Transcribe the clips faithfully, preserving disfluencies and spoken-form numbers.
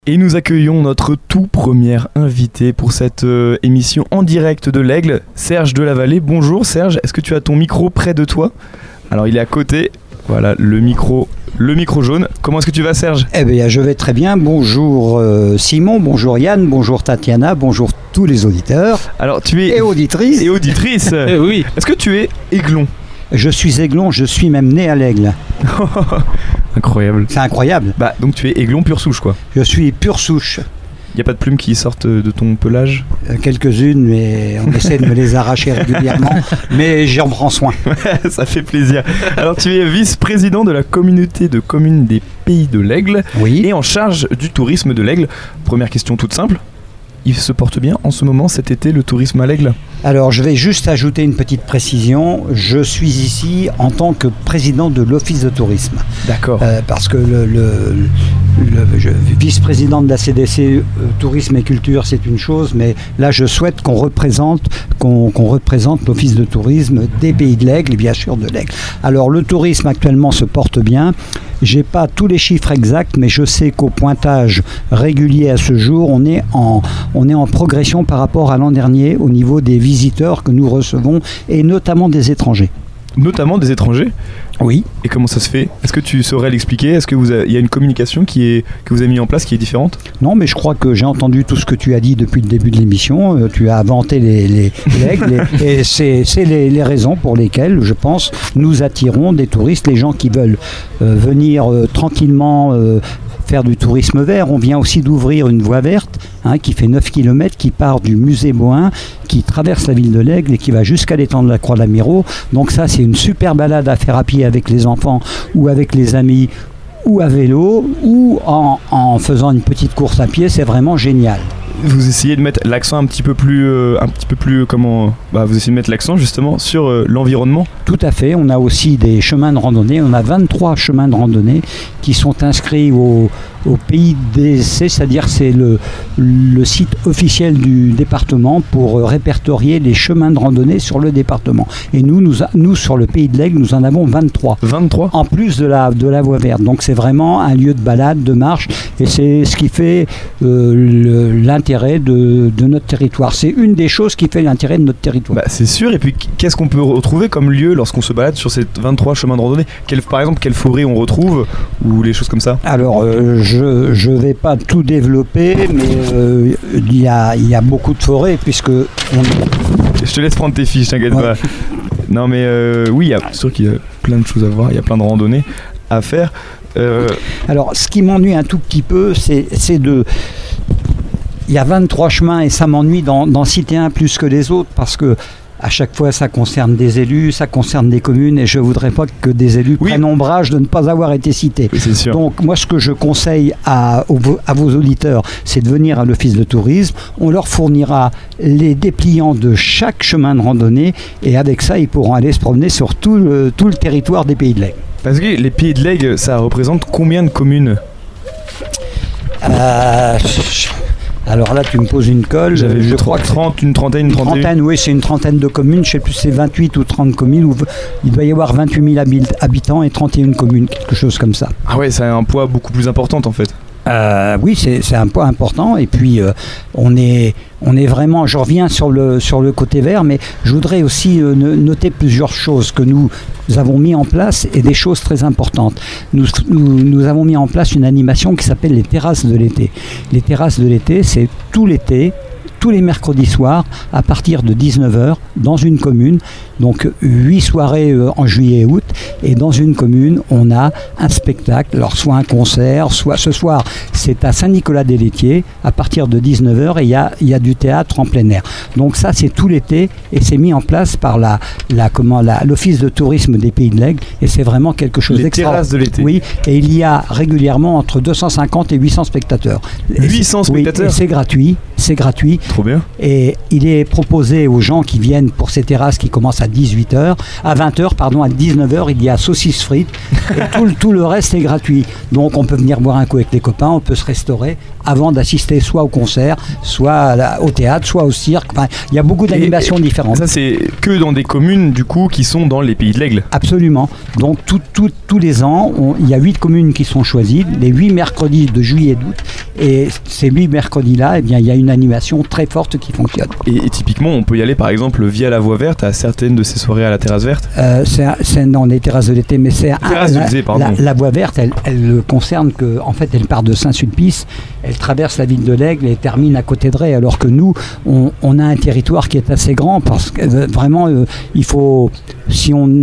Et nous accueillons notre tout premier invité pour cette euh, émission en direct de l'Aigle, Serge Delavallée. Bonjour Serge, est-ce que tu as ton micro près de toi? Alors il est à côté, voilà le micro, le micro jaune. Comment est-ce que tu vas Serge? Eh bien je vais très bien, bonjour euh, Simon, bonjour Yann, bonjour Tatiana, bonjour tous les auditeurs. Alors tu es... Et auditrices. Et auditrices. Eh oui. Est-ce que tu es aiglon? Je suis aiglon, je suis même né à l'Aigle. Incroyable. C'est incroyable. Bah donc tu es aiglon pure souche quoi. Je suis pure souche. Il n'y a pas de plumes qui sortent de ton pelage? Euh, quelques-unes, mais on essaie de me les arracher régulièrement, mais j'en prends soin. Ça fait plaisir. Alors tu es vice-président de la communauté de communes des Pays de l'Aigle Oui. et en charge du tourisme de l'Aigle. Première question toute simple. Il se porte bien en ce moment, cet été, le tourisme à l'Aigle? Alors je vais juste ajouter une petite précision. Je suis ici en tant que président de l'Office de tourisme. D'accord. Euh, parce que le, le, le je, vice-président de la C D C euh, Tourisme et Culture, c'est une chose, mais là je souhaite qu'on représente, qu'on, qu'on représente l'Office de tourisme des Pays de l'Aigle et bien sûr de l'Aigle. Alors le tourisme actuellement se porte bien. J'ai pas tous les chiffres exacts, mais je sais qu'au pointage régulier à ce jour, on est en, on est en progression par rapport à l'an dernier au niveau des visiteurs que nous recevons et notamment des étrangers. Notamment des étrangers? Oui. Et comment ça se fait? Est-ce que tu saurais l'expliquer? Est-ce que vous avez, y a une communication qui est, que vous avez mis en place qui est différente? Non, mais je crois que j'ai entendu tout ce que tu as dit depuis le début de l'émission. Euh, tu as inventé les, les, les aigles et, et c'est, c'est les, les raisons pour lesquelles, je pense, nous attirons des touristes, les gens qui veulent euh, venir euh, tranquillement euh, faire du tourisme vert. On vient aussi d'ouvrir une voie verte hein, qui fait neuf kilomètres, qui part du musée Bohain, qui traverse la ville de l'Aigle et qui va jusqu'à l'étang de la Croix de la Miro. Donc ça, c'est une super balade à faire à pied avec les enfants ou avec les amis ou à vélo ou en, en faisant une petite course à pied. C'est vraiment génial. Vous essayez de mettre l'accent un petit peu plus, euh, un petit peu plus comment bah, vous essayez de mettre l'accent justement sur euh, l'environnement. Tout à fait. On a aussi des chemins de randonnée. On a vingt-trois chemins de randonnée qui sont inscrits au, au Pays des C, c'est-à-dire c'est le, le site officiel du département pour euh, répertorier les chemins de randonnée sur le département. Et nous, nous, nous sur le Pays de l'Aigle, nous en avons vingt-trois. vingt-trois En plus de la, de la voie verte. Donc c'est vraiment un lieu de balade, de marche, et c'est ce qui fait euh, le, l'intérêt De, de notre territoire. C'est une des choses qui fait l'intérêt de notre territoire. Bah, c'est sûr, et puis qu'est-ce qu'on peut retrouver comme lieu lorsqu'on se balade sur ces vingt-trois chemins de randonnée? Quel, par exemple, quelle forêt on retrouve ou les choses comme ça? Alors, euh, je ne vais pas tout développer, mais euh, il y a, y a beaucoup de forêts puisque... On... Je te laisse prendre tes fiches, t'inquiète ouais. pas. Non mais euh, oui, c'est sûr qu'il y a plein de choses à voir, il y a plein de randonnées à faire. Euh... Alors, ce qui m'ennuie un tout petit peu, c'est, c'est de... Il y a vingt-trois chemins et ça m'ennuie d'en, d'en citer un plus que les autres parce que à chaque fois ça concerne des élus, ça concerne des communes et je ne voudrais pas que des élus oui. prennent ombrage de ne pas avoir été cités. Oui, c'est sûr. Donc moi ce que je conseille à, à vos auditeurs, c'est de venir à l'office de tourisme. On leur fournira les dépliants de chaque chemin de randonnée et avec ça ils pourront aller se promener sur tout le, tout le territoire des Pays de l'Aigle. Parce que les Pays de l'Aigle, ça représente combien de communes? euh, Alors là, tu me poses une colle. J'avais je crois que trente, une trentaine, une trentaine. trentaine, oui, c'est une trentaine de communes. Je ne sais plus si c'est vingt-huit ou trente communes. Où il doit y avoir vingt-huit mille habitants et trente et une communes, quelque chose comme ça. Ah ouais, ça a un poids beaucoup plus important en fait. Euh, oui, c'est, c'est un poids important. Et puis, euh, on est, on est vraiment... Je reviens sur le, sur le côté vert, mais je voudrais aussi euh, noter plusieurs choses que nous avons mis en place et des choses très importantes. Nous, nous, nous avons mis en place une animation qui s'appelle les terrasses de l'été. Les terrasses de l'été, c'est tout l'été, tous les mercredis soirs, à partir de dix-neuf heures, dans une commune. Donc huit soirées euh, en juillet et août. Et dans une commune, on a un spectacle, alors soit un concert, soit ce soir, c'est à Saint-Nicolas-des-Laitiers, à partir de dix-neuf heures, et il y a, y a du théâtre en plein air. Donc ça, c'est tout l'été, et c'est mis en place par la, la, comment, la, l'Office de tourisme des Pays de l'Aigle, et c'est vraiment quelque chose d'extraordinaire. Les terrasses de l'été. Oui, et il y a régulièrement entre deux cent cinquante et huit cents spectateurs. huit cents spectateurs? Oui, et c'est gratuit, c'est gratuit. Trop bien. Et il est proposé aux gens qui viennent pour ces terrasses qui commencent à dix-huit heures, à vingt heures, pardon, à dix-neuf heures, il y a saucisses frites et tout, tout le reste est gratuit. Donc on peut venir boire un coup avec les copains, on peut se restaurer avant d'assister soit au concert, soit à la, au théâtre, soit au cirque. Enfin, il y a beaucoup d'animations et, différentes. Ça, c'est que dans des communes du coup qui sont dans les Pays de l'Aigle. Absolument. Donc tout, tout, tous les ans, on, il y a huit communes qui sont choisies, les huit mercredis de juillet et d'août. Et ces huit mercredis-là, eh bien, il y a une animation très forte qui fonctionne. Et, et typiquement, on peut y aller par exemple via la Voie Verte à certaines de ces soirées à la Terrasse Verte. Euh, c'est, c'est non, les terrasses de l'été, mais c'est un, la, l'été, la, la Voie Verte, elle, elle concerne que, en fait, elle part de Saint-Sulpice, elle traverse la ville de l'Aigle et termine à côté de Ray. Alors que nous, on, on a un territoire qui est assez grand parce que euh, vraiment, euh, il faut, si on,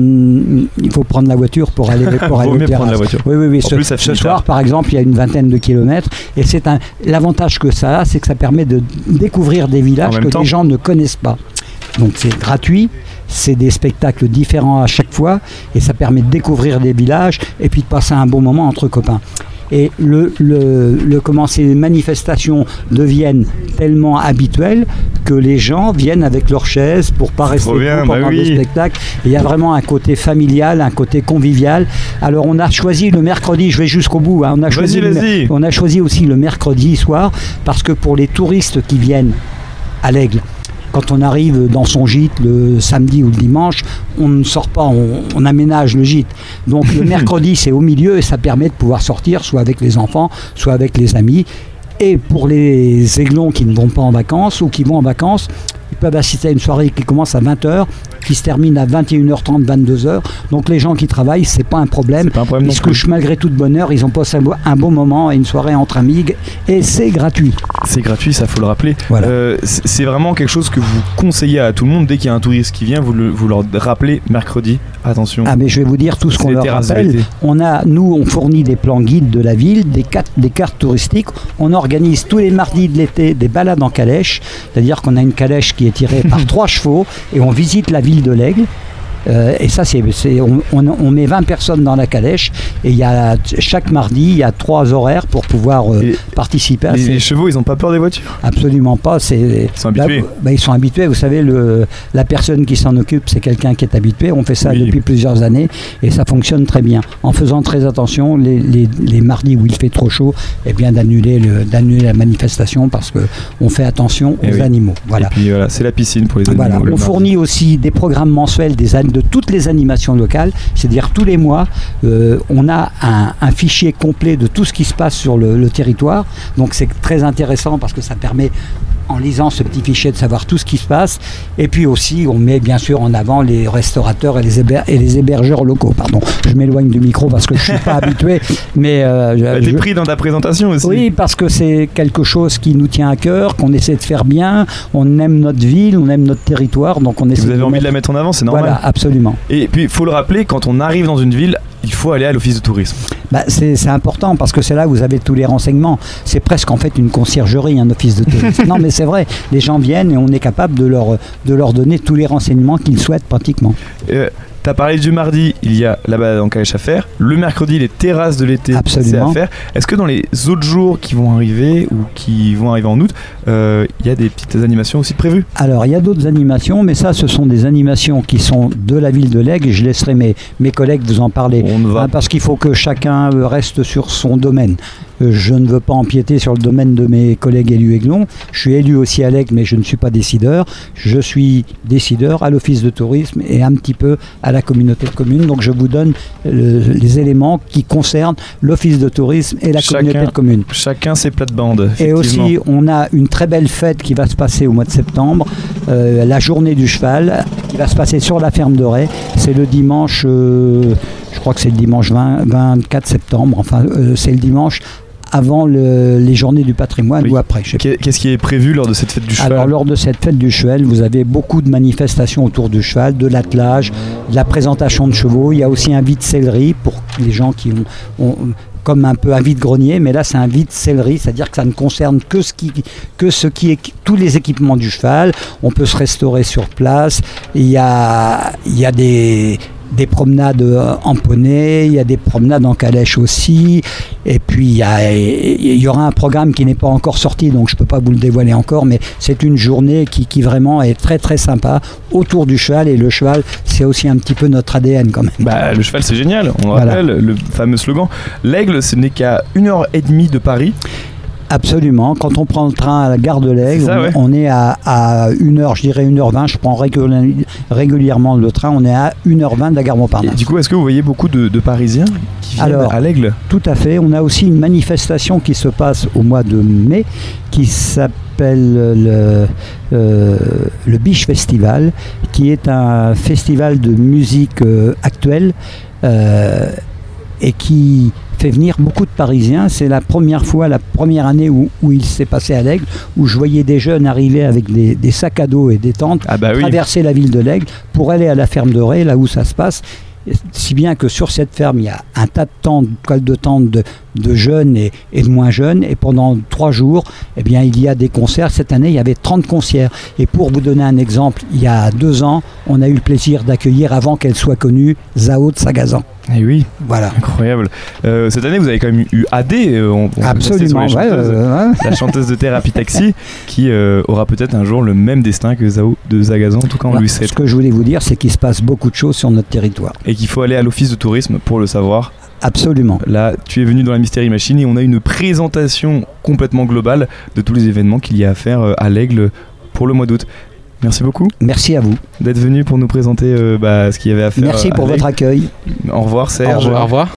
il faut prendre la voiture pour aller, pour aller aux terrasses. Prendre la voiture. Oui, oui, oui. En ce, plus, ça ce soir, par exemple, il y a une vingtaine de kilomètres et c'est un, l'avantage que ça a, c'est que ça permet de découvrir des villages que temps. les gens ne connaissent pas. Donc c'est gratuit, c'est des spectacles différents à chaque fois et ça permet de découvrir des villages et puis de passer un bon moment entre copains. Et le, le, le, comment ces manifestations deviennent tellement habituelles que les gens viennent avec leurs chaises pour pas rester bien, pendant bah oui. le spectacle. Et il y a vraiment un côté familial, un côté convivial. Alors on a choisi le mercredi, je vais jusqu'au bout, hein, on, a choisi vas-y, vas-y. Le, on a choisi aussi le mercredi soir parce que pour les touristes qui viennent à l'Aigle, quand on arrive dans son gîte le samedi ou le dimanche, on ne sort pas, on, on aménage le gîte. Donc le mercredi, c'est au milieu et ça permet de pouvoir sortir, soit avec les enfants, soit avec les amis. Et pour les aiglons qui ne vont pas en vacances ou qui vont en vacances, ils peuvent assister à une soirée qui commence à vingt heures, qui se termine à vingt et une heures trente, vingt-deux heures. Donc les gens qui travaillent, c'est pas un problème. Pas un problème ils se couchent malgré tout de bonne heure, ils ont passé un bon moment et une soirée entre amis et c'est gratuit. C'est gratuit, ça faut le rappeler. Voilà. Euh, c'est, c'est vraiment quelque chose que vous conseillez à tout le monde dès qu'il y a un touriste qui vient, vous, le, vous leur rappelez mercredi. Attention. Ah mais je vais vous dire tout ce c'est qu'on leur rappelle. On a, nous, on fournit des plans guides de la ville, des cartes, des cartes touristiques. On organise tous les mardis de l'été des balades en calèche, c'est-à-dire qu'on a une calèche qui est tirée par trois chevaux et on visite la ville de l'Aigle. Euh, et ça, c'est, c'est on, on, on met vingt personnes dans la calèche et il y a, chaque mardi, il y a trois horaires pour pouvoir euh, participer à les, ces... les chevaux, ils n'ont pas peur des voitures? Absolument pas. C'est, ils sont habitués. Là, bah, ils sont habitués. Vous savez, le, la personne qui s'en occupe, c'est quelqu'un qui est habitué. On fait ça oui. depuis plusieurs années et ça fonctionne très bien. En faisant très attention, les, les, les mardis où il fait trop chaud, eh bien, d'annuler, le, d'annuler la manifestation parce qu'on fait attention aux et oui. animaux. Voilà. Et puis voilà, c'est la piscine pour les animaux. Voilà. On fournit aussi des programmes mensuels des de toutes les animations locales, c'est-à-dire tous les mois, euh, on a un, un fichier complet de tout ce qui se passe sur le, le territoire. Donc c'est très intéressant parce que ça permet, en lisant ce petit fichier, de savoir tout ce qui se passe. Et puis aussi, on met bien sûr en avant les restaurateurs et les, héber- et les hébergeurs locaux. Pardon, je m'éloigne du micro parce que je ne suis pas habitué. Mais euh, bah, t'es je... pris dans ta présentation aussi. Oui, parce que c'est quelque chose qui nous tient à cœur, qu'on essaie de faire bien. On aime notre ville, on aime notre territoire. Donc on essaie Vous avez de envie mettre... de la mettre en avant, c'est normal. Voilà, absolument. Et puis, il faut le rappeler, quand on arrive dans une ville, il faut aller à l'office de tourisme. Bah, c'est, c'est important parce que c'est là où vous avez tous les renseignements. C'est presque en fait une conciergerie, un office de tourisme. Non, mais c'est vrai, les gens viennent et on est capable de leur, de leur donner tous les renseignements qu'ils souhaitent pratiquement. Euh, T'as parlé du mardi, il y a la balade en calèche à faire. Le mercredi, les terrasses de l'été, absolument. C'est à faire. Est-ce que dans les autres jours qui vont arriver ou qui vont arriver en août, il euh, y a des petites animations aussi prévues? Alors, il y a d'autres animations, mais ça, ce sont des animations qui sont de la ville de l'Aigle. Je laisserai mes, mes collègues vous en parler. On va. Hein, parce qu'il faut que chacun reste sur son domaine. Je ne veux pas empiéter sur le domaine de mes collègues élus aiglons. Je suis élu aussi à l'Aigle, mais je ne suis pas décideur. Je suis décideur à l'office de tourisme et un petit peu à la communauté de communes. Donc je vous donne le, les éléments qui concernent l'office de tourisme et la chacun, communauté de communes. Chacun ses plates-bandes. Et aussi, on a une très belle fête qui va se passer au mois de septembre, euh, la journée du cheval, qui va se passer sur la ferme de Ray. C'est le dimanche, euh, je crois que c'est le dimanche vingt, vingt-quatre septembre, enfin euh, c'est le dimanche avant le, les journées du patrimoine oui. ou après. Je sais pas. Qu'est-ce qui est prévu lors de cette fête du cheval? Alors lors de cette fête du cheval, vous avez beaucoup de manifestations autour du cheval, de l'attelage, de la présentation de chevaux. Il y a aussi un vide-céleri pour les gens qui ont... ont comme un peu un vide-grenier, mais là c'est un vide-céleri, c'est-à-dire que ça ne concerne que ce qui, que ce qui est tous les équipements du cheval. On peut se restaurer sur place. Il y a, il y a des, des promenades en poney, il y a des promenades en calèche aussi, et puis il y, a, il y aura un programme qui n'est pas encore sorti, donc je ne peux pas vous le dévoiler encore, mais c'est une journée qui, qui vraiment est très très sympa autour du cheval, et le cheval c'est aussi un petit peu notre A D N quand même. Bah, le cheval c'est génial, on Voilà. rappelle le fameux slogan, l'Aigle ce n'est qu'à une heure et demie de Paris. Absolument, quand on prend le train à la gare de l'Aigle, C'est ça, on, ouais. on est à, à une heure, je dirais une heure vingt, je prends réguli- régulièrement le train, on est à une heure vingt de la gare Et Montparnasse. du coup, est-ce que vous voyez beaucoup de, de Parisiens qui viennent Alors, à l'Aigle? Tout à fait, on a aussi une manifestation qui se passe au mois de mai, qui s'appelle le, euh, le Biche Festival, qui est un festival de musique euh, actuelle euh, et qui fait venir beaucoup de Parisiens. C'est la première fois, la première année où, où il s'est passé à l'Aigle, où je voyais des jeunes arriver avec des, des sacs à dos et des tentes, Ah bah oui. traverser la ville de l'Aigle pour aller à la ferme de Ré, là où ça se passe. Si bien que sur cette ferme, il y a un tas de tentes, toiles de tentes de, de jeunes et, et de moins jeunes. Et pendant trois jours, eh bien, il y a des concerts. Cette année, il y avait trente concerts. Et pour vous donner un exemple, il y a deux ans, on a eu le plaisir d'accueillir, avant qu'elle soit connue, Zao de Sagazan. Eh oui, Voilà. incroyable. Euh, cette année, vous avez quand même eu A D. euh, on, on va rester Absolument. sur les Ouais, chanteuses. euh, ouais. La chanteuse de Thérapie Taxi, qui euh, aura peut-être un jour le même destin que Zao de Zagazan, en tout cas on Voilà. lui souhaite. Ce que je voulais vous dire, c'est qu'il se passe beaucoup de choses sur notre territoire. Et qu'il faut aller à l'office de tourisme pour le savoir. Absolument. Là, tu es venu dans la Mystery Machine et on a une présentation complètement globale de tous les événements qu'il y a à faire euh, à l'Aigle pour le mois d'août. Merci beaucoup Merci à vous. d'être venu pour nous présenter euh, bah, ce qu'il y avait à faire. Merci euh, à pour l'Aigle. votre accueil. Au revoir Serge. Au revoir.